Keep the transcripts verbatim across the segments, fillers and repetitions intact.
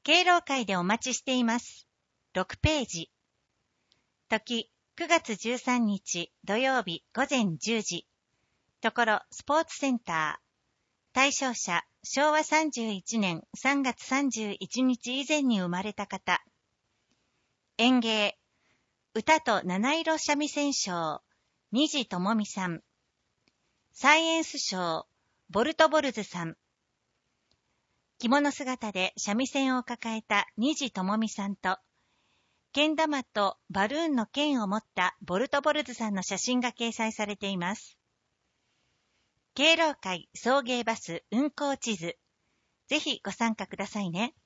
敬老会でお待ちしています。ろくページ。時、くがつじゅうさんにち土曜日午前じゅうじ。ところ、スポーツセンター。対象者、しょうわさんじゅういちねんさんがつさんじゅういちにち以前に生まれた方。演芸、歌と七色三味線賞、虹智美さん。サイエンス賞、ボルトボルズさん。着物姿で三味線を抱えた虹智美さんと、けん玉とバルーンの剣を持ったボルトボルズさんの写真が掲載されています。敬老会送迎バス運行地図。ぜひご参加くださいね。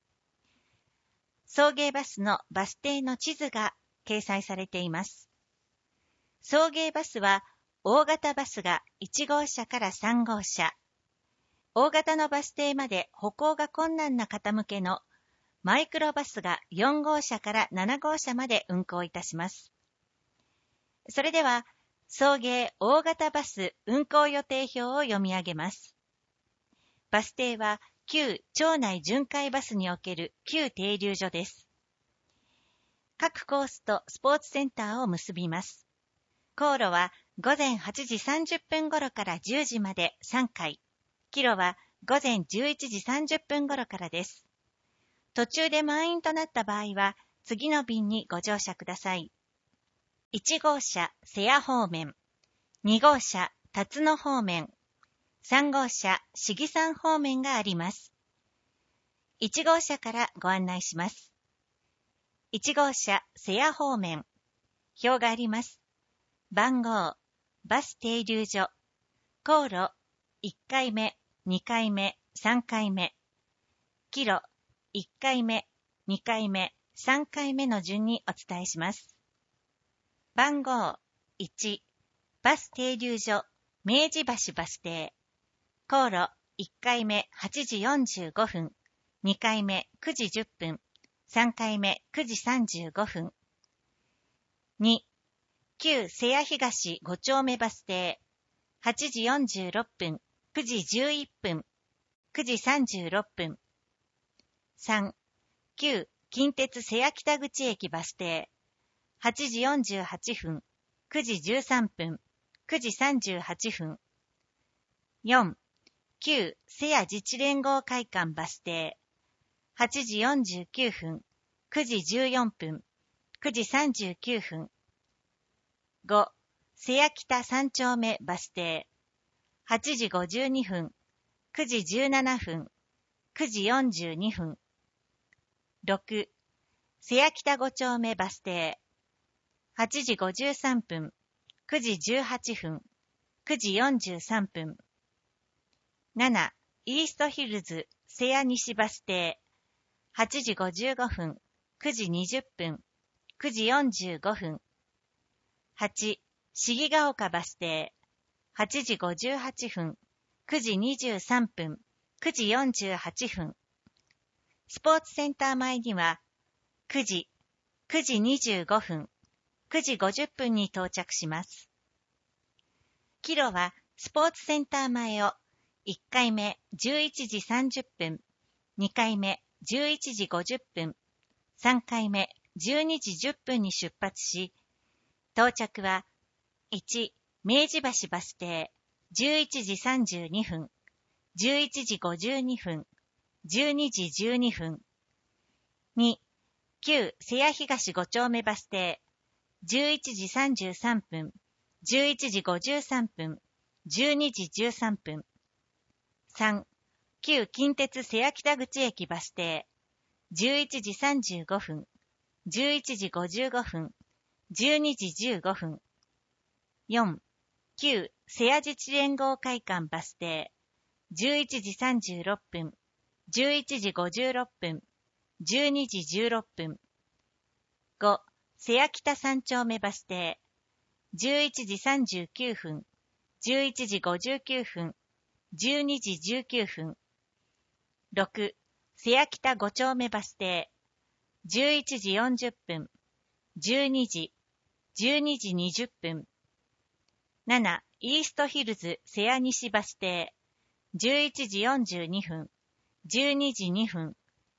送迎バスのバス停の地図が掲載されています。送迎バスは大型バスがいちごうしゃからさんごうしゃ、大型のバス停まで歩行が困難な方向けのマイクロバスがよんごうしゃからななごうしゃまで運行いたします。それでは、送迎大型バス運行予定表を読み上げます。バス停は旧町内巡回バスにおける旧停留所です。各コースとスポーツセンターを結びます。航路はごぜんはちじさんじゅっぷん頃からじゅうじまでさんかい。帰路はごぜんじゅういちじさんじゅっぷん頃からです。途中で満員となった場合は、次の便にご乗車ください。いちごうしゃ、瀬谷方面。にごうしゃ、辰野方面。さんごうしゃ、市議山方面があります。いちごうしゃからご案内します。いちごうしゃ、瀬谷方面。表があります。番号、バス停留所、航路、いっかいめ、にかいめ、さんかいめ。帰路、いっかいめ、にかいめ、さんかいめの順にお伝えします。番号いち、バス停留所、明治橋バス停。航路いっかいめはちじよんじゅうごふん、にかいめくじじゅっぷん、さんかいめくじさんじゅうごふん。に、旧瀬谷東ごちょうめバス停。はちじよんじゅうろっぷん、くじじゅういっぷん、くじさんじゅうろっぷん。さん、旧近鉄瀬谷北口駅バス停。はちじよんじゅうはっぷん、くじじゅうさんぷん、くじさんじゅうはっぷん。よん、旧瀬谷自治連合会館バス停。はちじよんじゅうきゅうふん、くじじゅうよんぷん、くじさんじゅうきゅうふん。ご、瀬谷北さんちょうめバス停。はちじごじゅうにふん、くじじゅうななふん、くじよんじゅうにふん。ろく、瀬谷北ごちょうめバス停。はちじごじゅうさんぷん、くじじゅうはっぷん、くじよんじゅうさんぷん。なな、イーストヒルズ瀬谷西バス停。はちじごじゅうごふん、くじにじゅっぷん、くじよんじゅうごふん。はち、重ヶ丘バス停。はちじごじゅうはっぷん、くじにじゅうさんぷん、くじよんじゅうはっぷん。スポーツセンター前には、くじ、くじにじゅうごふん、くじごじゅっぷんに到着します。帰路はスポーツセンター前をいっかいめじゅういちじさんじゅっぷん、にかいめじゅういちじごじゅっぷん、さんかいめじゅうにじじゅっぷんに出発し、到着はいち、明治橋バス停、じゅういちじさんじゅうにふん、じゅういちじごじゅうにふん、じゅうにじじゅうにふん。に、旧瀬谷東ごちょうめバス停、じゅういちじさんじゅうさんぷん、じゅういちじごじゅうさんぷん、じゅうにじじゅうさんぷん。さん、旧近鉄瀬谷北口駅バス停、じゅういちじさんじゅうごふん、じゅういちじごじゅうごふん、じゅうにじじゅうごふん。よん、旧瀬谷自治連合会館バス停、じゅういちじさんじゅうろっぷん、じゅういちじごじゅうろっぷん、じゅうにじじゅうろっぷん。ご、瀬谷北さんちょうめバス停、じゅういちじさんじゅうきゅうふん、じゅういちじごじゅうきゅうふん、じゅうにじじゅうきゅうふん。ろく、瀬谷北ごちょうめバス停、じゅういちじよんじゅっぷん、じゅうにじ、じゅうにじにじゅっぷん。なな、イーストヒルズ瀬谷西バス停、じゅういちじよんじゅうにふん、じゅうにじにふん、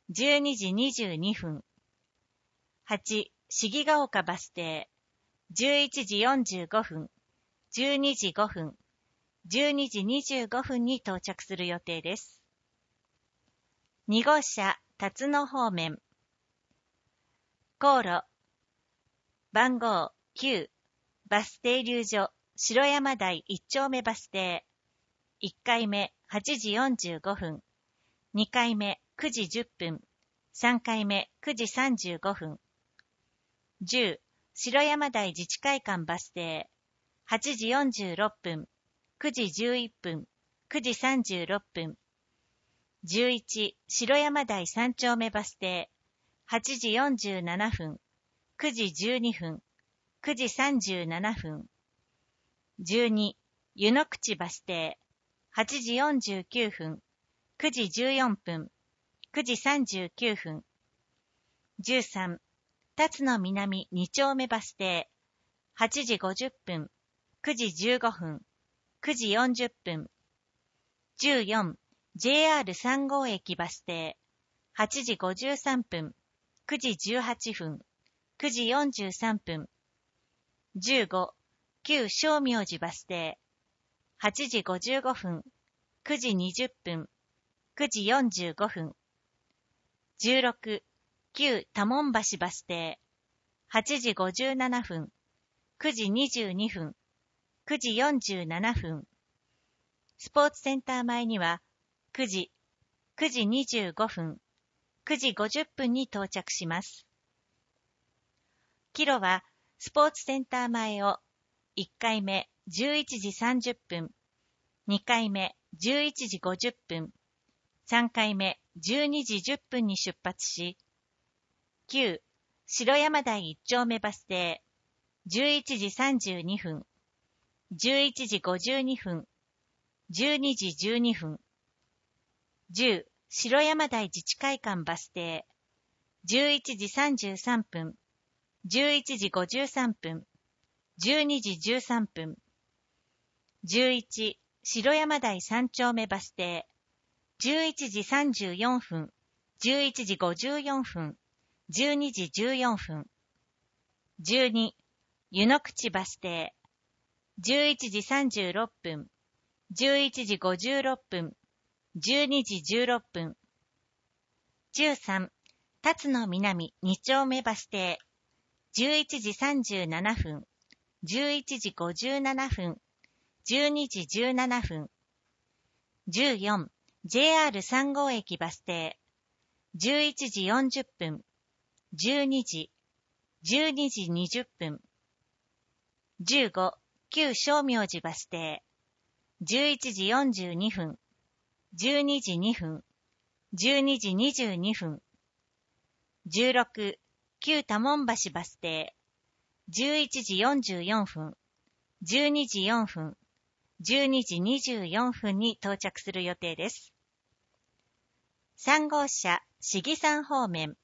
じゅうにじにじゅうにふん。はち、茂ヶ丘バス停、じゅういちじよんじゅうごふん、じゅうにじごふん、じゅうにじにじゅうごふんに到着する予定です。に号車、辰野方面。航路、番号きゅう、バス停留所、城山台いっ丁目バス停。いっかいめはちじよんじゅうごふん、にかいめくじじゅっぷん、さんかいめくじさんじゅうごふん。じゅう、城山台自治会館バス停。はちじよんじゅうろっぷん、くじじゅういっぷん、くじさんじゅうろっぷん。じゅういち、城山台さん丁目バス停。はちじよんじゅうななふん、くじじゅうにふん、くじさんじゅうななふん。じゅうに、湯の口バス停。はちじよんじゅうきゅうふん、くじじゅうよんぷん、くじさんじゅうきゅうふん。じゅうさん、辰野南に丁目バス停。はちじごじゅっぷん、くじじゅうごふん、くじよんじゅっぷん。じゅうよん、ジェイアールさん 号駅バス停。はちじごじゅうさんぷん、くじじゅうはっぷん、くじよんじゅうさんぷん。じゅうご、旧正明寺バス停。はちじごじゅうごふん、くじにじゅっぷん、くじよんじゅうごふん。じゅうろく、旧多聞橋バス停。はちじごじゅうななふん、くじにじゅうにふん、くじよんじゅうななふん。スポーツセンター前には、くじ、くじにじゅうごふん、くじごじゅっぷんに到着します。キロは、スポーツセンター前を、いっかいめじゅういちじさんじゅっぷん、にかいめじゅういちじごじゅっぷん、さんかいめじゅうにじじゅっぷんに出発し、きゅう、城山台いっ丁目バス停、じゅういちじさんじゅうにふん、じゅういちじごじゅうにふん、じゅうにじじゅうにふん。じゅう、城山台自治会館バス停、じゅういちじさんじゅうさんぷん、じゅういちじごじゅうさんぷん、じゅうにじじゅうさんぷん。じゅういち、城山台さん丁目バス停、じゅういちじさんじゅうよんふん、じゅういちじごじゅうよんふん、じゅうにじじゅうよんふん。じゅうに、湯の口バス停、じゅういちじさんじゅうろっぷん、じゅういちじごじゅうろっぷん、じゅうにじじゅうろっぷん。じゅうさん、辰野南に丁目バス停、じゅういちじさんじゅうななふん、じゅういちじごじゅうななふん、じゅうにじじゅうななふん。じゅうよん、ジェイアールさん 号駅バス停、じゅういちじよんじゅっぷん、じゅうにじ、じゅうにじにじゅっぷん。じゅうご、旧正明寺バス停、じゅういちじよんじゅうにふん、じゅうにじにふん、じゅうにじにじゅうにふん。じゅうろく、旧多聞橋バス停、じゅういちじよんじゅうよんふん、じゅうにじよんふん、じゅうにじにじゅうよんふんに到着する予定です。さん号車、市議山方面。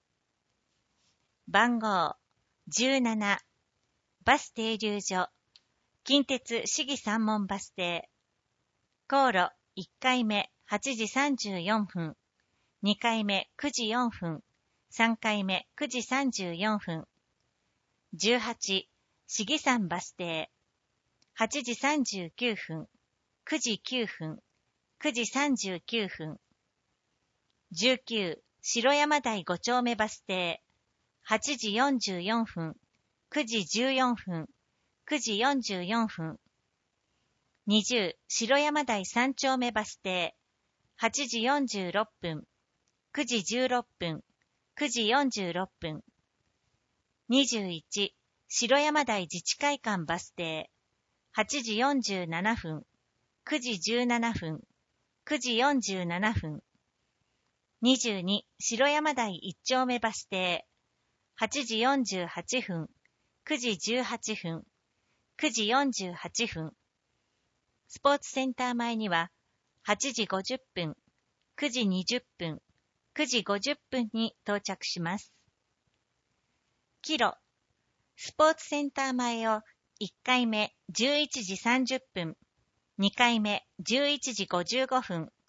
番号じゅうなな、バス停留所、近鉄市議山門バス停。航路いっかいめはちじさんじゅうよんふん、にかいめくじよんふん、さんかいめくじさんじゅうよんふん。じゅうはち、市議山バス停。はちじさんじゅうきゅうふん、くじきゅうふん、くじさんじゅうきゅうふん。じゅうきゅう、城山台ご丁目バス停。はちじよんじゅうよんふん、くじじゅうよんふん、くじよんじゅうよんふん。にじゅう、城山台さん丁目バス停。はちじよんじゅうろっぷん、くじじゅうろっぷん、くじよんじゅうろっぷん。にじゅういち、城山台自治会館バス停。はちじよんじゅうななふん、くじじゅうななふん、くじよんじゅうななふん。にじゅうに、城山台いっ丁目バス停。はちじよんじゅうはっふん、くじじゅうはっふん、くじよんじゅうはっふん。スポーツセンター前には、はちじごじゅっぷん、くじにじゅっぷん、くじごじゅっぷんに到着します。キロ、スポーツセンター前をいっかいめじゅういちじさんじゅっぷん、にかいめじゅういちじごじゅうごふん、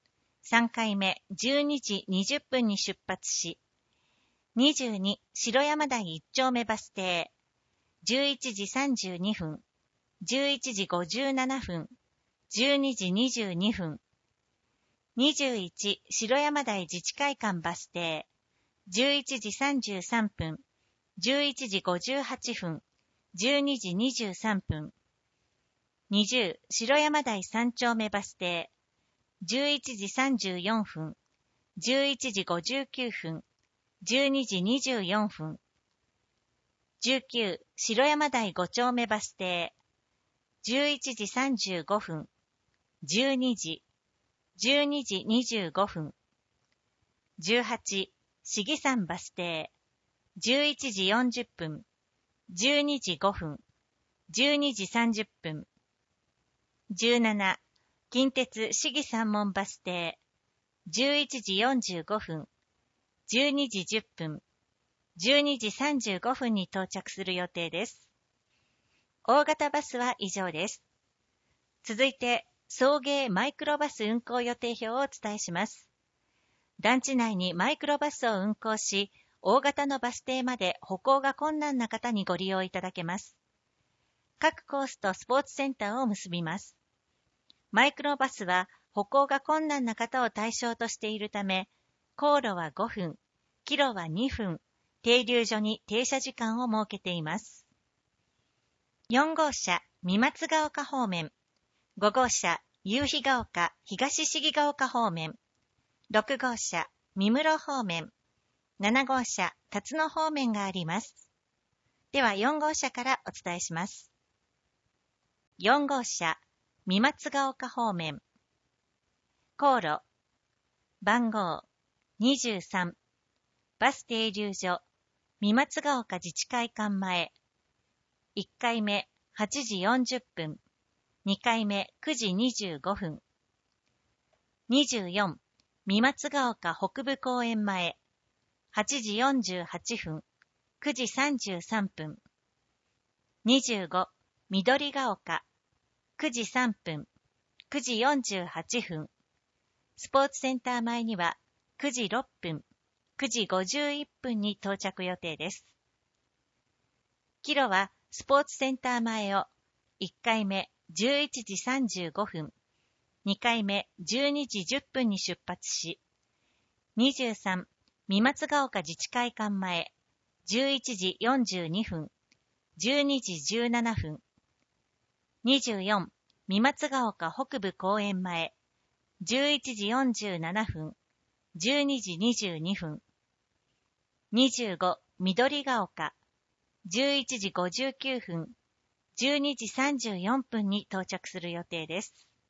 さんかいめじゅうにじにじゅっぷんに出発し、にじゅうに白山台いち丁目バス停、じゅういちじさんじゅうにふん、じゅういちじごじゅうななふん、じゅうにじにじゅうにふん、にじゅういち白山台自治会館バス停、じゅういちじさんじゅうさんぷん、じゅういちじごじゅうはっぷん、じゅうにじにじゅうさんぷん、にじゅう白山台さん丁目バス停、じゅういちじさんじゅうよんふん、じゅういちじごじゅうきゅうふん、じゅうにじにじゅうよんふん、じゅうきゅう白山台ご丁目バス停、じゅういちじさんじゅうごふん、じゅうにじ、じゅうにじにじゅうごふん、じゅうはち市議山バス停、じゅういちじよんじゅっぷん、じゅうにじごふん、じゅうにじさんじゅっぷん、じゅうなな近鉄市議山門バス停、じゅういちじよんじゅうごふん、じゅうにじじゅっぷん、じゅうにじさんじゅうごふんに到着する予定です。大型バスは以上です。続いて、送迎マイクロバス運行予定表をお伝えします。団地内にマイクロバスを運行し、大型のバス停まで歩行が困難な方にご利用いただけます。各コースとスポーツセンターを結びます。マイクロバスは歩行が困難な方を対象としているため、航路はごふん、キロはにふん、停留所に停車時間を設けています。よん号車、三松ヶ丘方面。ご号車、夕日ヶ丘、東市議ヶ丘方面。ろく号車、三室方面。なな号車、辰野方面があります。ではよん号車からお伝えします。よん号車、三松ヶ丘方面。航路、番号にじゅうさん、バス停留所、三松ヶ丘自治会館前。いっかいめはちじよんじゅっぷん、にかいめくじにじゅうごふん。にじゅうよん、三松ヶ丘北部公園前。はちじよんじゅうはっぷん、くじさんじゅうさんぷん。にじゅうご、緑ヶ丘、くじさんぷん、くじよんじゅうはっぷん。スポーツセンター前にはくじろっぷん、くじごじゅういっぷんに到着予定です。キロはスポーツセンター前をいっかいめじゅういちじさんじゅうごふん、にかいめじゅうにじじゅっぷんに出発し、にじゅうさん、三松ヶ丘自治会館前、じゅういちじよんじゅうにふん、じゅうにじじゅうななふん。にじゅうよん、三松ヶ丘北部公園前、じゅういちじよんじゅうななふん、じゅうにじにじゅうにふん。にじゅうご、緑ヶ丘、じゅういちじごじゅうきゅうふん、じゅうにじさんじゅうよんぷんに到着する予定です。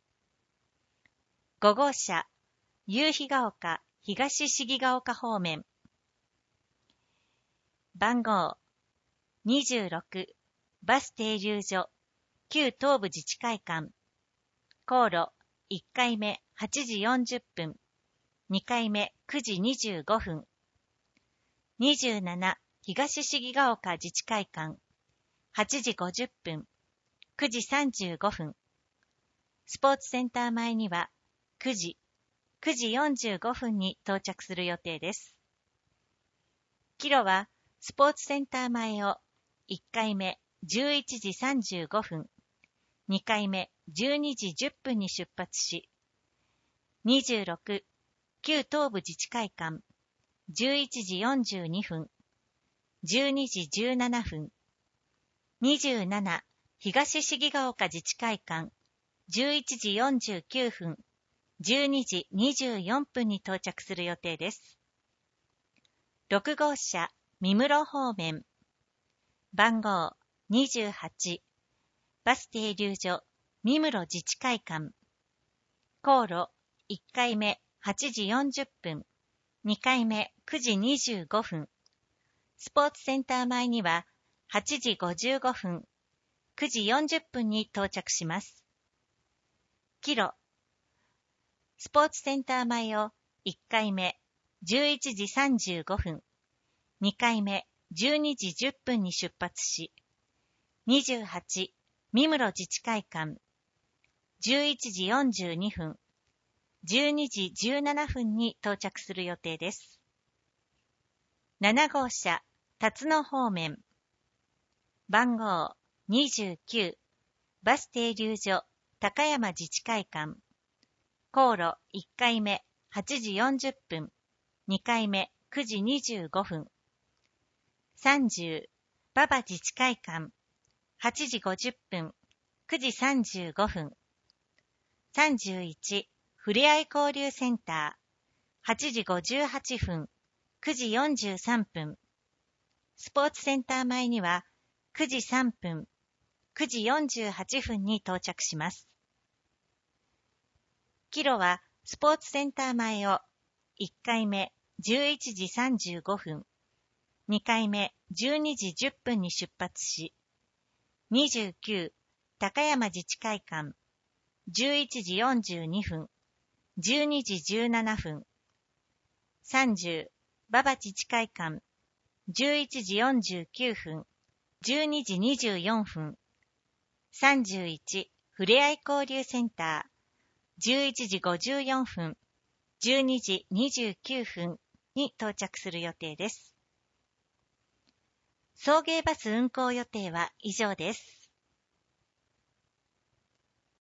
ご号車、夕日ヶ丘、東市議ヶ丘方面。番号にじゅうろく、バス停留所、旧東部自治会館。航路いっかいめはちじよんじゅっぷん、にかいめくじにじゅうごふん。にじゅうなな、東市議ヶ丘自治会館。はちじごじゅっぷん、くじさんじゅうごふん。スポーツセンター前にはくじ、くじよんじゅうごふんに到着する予定です。キロはスポーツセンター前をいっかいめじゅういちじさんじゅうごふん、にかいめじゅうにじじゅっぷんに出発し、にじゅうろく、旧東部自治会館、じゅういちじよんじゅうにふん、じゅうにじじゅうななふん、にじゅうなな、東市議ヶ丘自治会館、じゅういちじよんじゅうきゅうふん、じゅうにじにじゅうよんぷんに到着する予定です。ろく号車、三室方面。番号にじゅうはち、バス停留所、三室自治会館。航路いっかいめはちじよんじゅっぷん、にかいめくじにじゅうごふん。スポーツセンター前にははちじごじゅうごふん、くじよんじゅっぷんに到着します。キロ、スポーツセンター前をいっかいめじゅういちじさんじゅうごふん、にかいめじゅうにじじゅっぷんに出発し、にじゅうはち、三室自治会館、じゅういちじよんじゅうにふん、 じゅうにじじゅうななふんに到着する予定です。なな号車、辰野方面。番号にじゅうきゅう、バス停留所、高山自治会館。航路いっかいめ、はちじよんじゅっぷん。にかいめ、くじにじゅうごふん。さんじゅう、馬場自治会館。はちじごじゅっぷん。くじさんじゅうごふん。さんじゅういち、ふれあい交流センター。はちじごじゅうはっぷん。くじよんじゅうさんぷん。スポーツセンター前にはくじさんぷん、くじよんじゅうはっぷんに到着します。帰路はスポーツセンター前をいっかいめじゅういちじさんじゅうごふん、にかいめじゅうにじじゅっぷんに出発し、にじゅうきゅう高山自治会館、じゅういちじよんじゅうにふん、じゅうにじじゅうななふん、さんじゅう馬場自治会館、じゅういちじよんじゅうきゅうふん、じゅうにじにじゅうよんふん、さんじゅういちふれあい交流センター、じゅういちじごじゅうよんふん、じゅうにじにじゅうきゅうふんに到着する予定です。送迎バス運行予定は以上です。